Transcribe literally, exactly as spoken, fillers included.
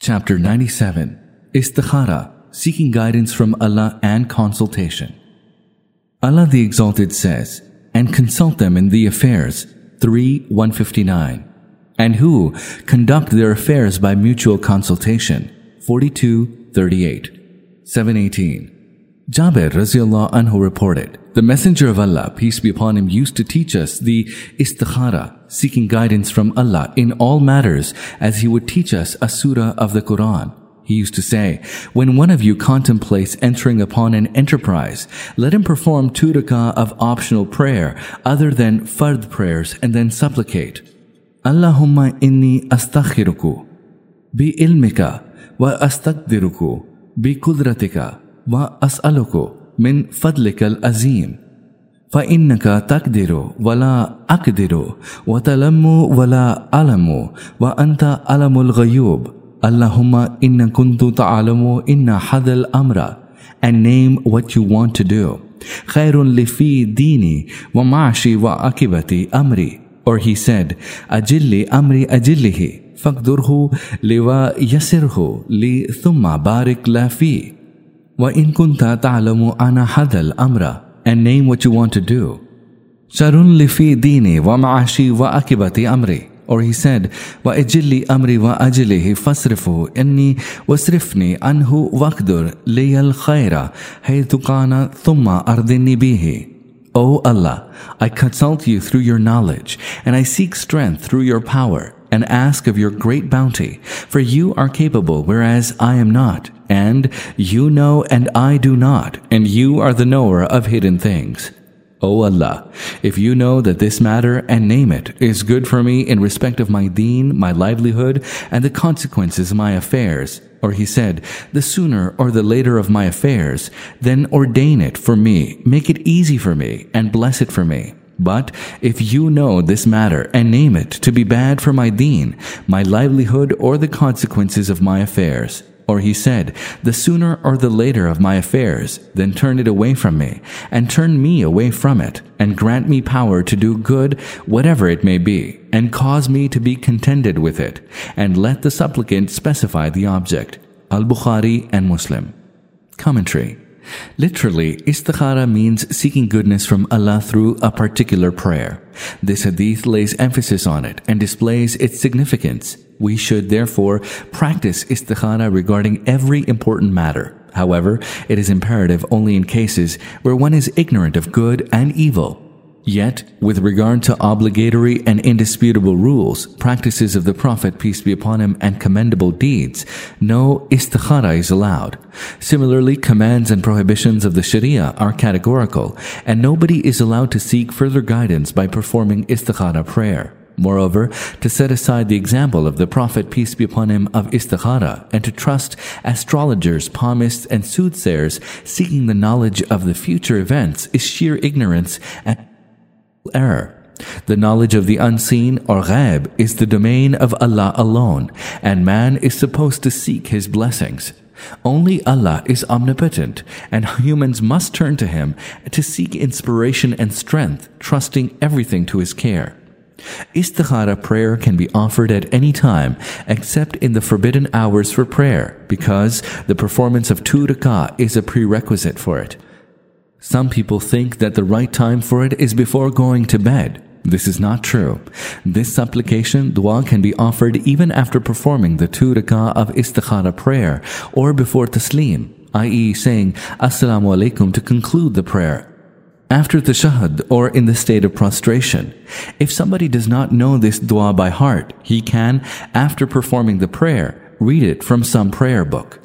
Chapter ninety-seven. Istikhara, seeking guidance from Allah and consultation. Allah the Exalted says, and consult them in the affairs, three one fifty-nine. And who conduct their affairs by mutual consultation, forty-two thirty-eight. seven eighteen. Jabir Raziallahu Anhu reported, the Messenger of Allah, peace be upon him, used to teach us the istikhara, seeking guidance from Allah in all matters, as he would teach us a surah of the Quran. He used to say, when one of you contemplates entering upon an enterprise, let him perform two rakah of optional prayer other than fard prayers and then supplicate, Allahumma inni astakhiruku bi ilmika wa astaqdiruku bi kudratika wa as'aluku min fadlika al-azim. فإنك تقدر ولا أقدر وتلم ولا ألم وأنت ألم الغيوب Allahumma inna kuntu ta'alamu inna hadal amra, and name what you want to do. Khairun li fi dini wa ma'ashi wa akibati amri. Or he said, Ajilli amri ajillihi, faqdurhu li wa yasirhu li thumma barik la fi. Wa in kunta ta'alamu ana hadal amra, and name what you want to do. Sharun li fi dini wa ma'ashi wa akibati amri. Or he said, وَأَجِلِّ أَمْرِي وَأَجِلِهِ فَاصْرِفْهُ إِنِّي وَاصْرِفْنِي عَنْهُ وَاقْدُرْ لِيَ الْخَيْرَ حَيْثُ كَانَ ثُمَّ أَرْضِنِّي بِهِ. O Allah, I consult you through your knowledge, and I seek strength through your power, and ask of your great bounty, for you are capable, whereas I am not, and you know and I do not, and you are the knower of hidden things. O Allah, if you know that this matter, and name it, is good for me in respect of my deen, my livelihood, and the consequences of my affairs, or he said, the sooner or the later of my affairs, then ordain it for me, make it easy for me, and bless it for me. But if you know this matter, and name it to be bad for my deen, my livelihood, or the consequences of my affairs, or he said, the sooner or the later of my affairs, then turn it away from me, and turn me away from it, and grant me power to do good, whatever it may be, and cause me to be contented with it, and let the supplicant specify the object. Al-Bukhari and Muslim. Commentary. Literally, istikhara means seeking goodness from Allah through a particular prayer. This hadith lays emphasis on it and displays its significance. We should therefore practice istikhara regarding every important matter. However, it is imperative only in cases where one is ignorant of good and evil. Yet, with regard to obligatory and indisputable rules, practices of the Prophet, peace be upon him, and commendable deeds, no istikhara is allowed. Similarly, commands and prohibitions of the Sharia are categorical, and nobody is allowed to seek further guidance by performing istikhara prayer. Moreover, to set aside the example of the Prophet, peace be upon him, of istikhara, and to trust astrologers, palmists, and soothsayers seeking the knowledge of the future events is sheer ignorance and error. The knowledge of the unseen, or ghaib, is the domain of Allah alone, and man is supposed to seek his blessings. Only Allah is omnipotent, and humans must turn to him to seek inspiration and strength, trusting everything to his care. Istikhara prayer can be offered at any time except in the forbidden hours for prayer, because the performance of two rakah is a prerequisite for it. Some people think that the right time for it is before going to bed. This is not true. This supplication, dua, can be offered even after performing the two rakah of istikhara prayer, or before taslim, that is saying Assalamu alaikum to conclude the prayer, after tashahhud, or in the state of prostration. If somebody does not know this dua by heart, he can, after performing the prayer, read it from some prayer book.